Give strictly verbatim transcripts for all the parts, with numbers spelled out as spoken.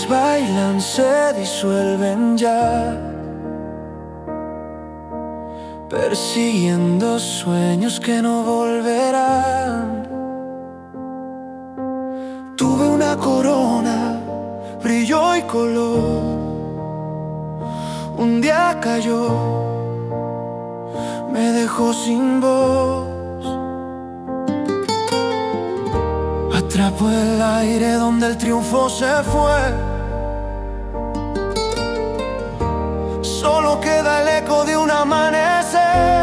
estrellas bailan, se disuelven ya, persiguiendo sueños que no volverán. Tuve una corona, brilló y color. Un día cayó, me dejó sin voz. Atrapo el aire donde el triunfo se fue. Solo queda el eco de un amanecer.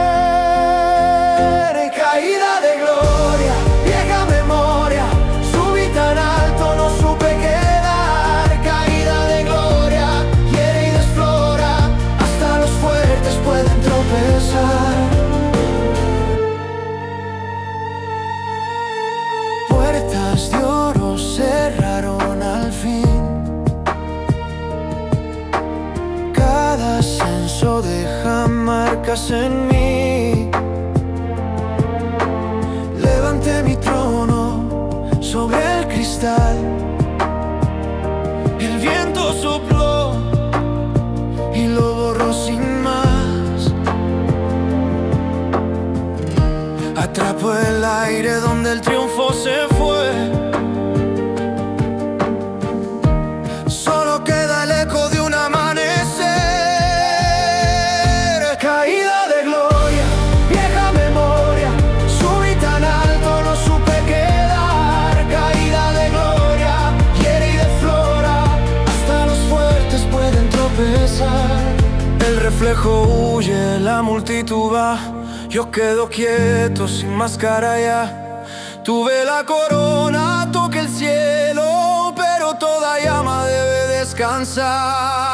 Caída de gloria, vieja memoria. Subí tan alto, no supe quedar. Caída de gloria, hiere y desflora. Hasta los fuertes pueden tropezar. Puertas de oro cerraron al fin. Cada ascenso deja marcas en mí. Levanté mi trono sobre el cristal. El viento sopló y lo borró sin más. Atrapo el aire donde el triunfo se fue. Solo queda el eco de un amanecer. Caída de gloria, vieja memoria. Subí tan alto, no supe quedar. Caída de gloria, hiere y desflora. Hasta los fuertes pueden tropezar. El reflejo huye, la multitud va. Yo quedo quieto, sin máscara ya. Tuve la corona, toqué el cielo, pero toda llama debe descansar.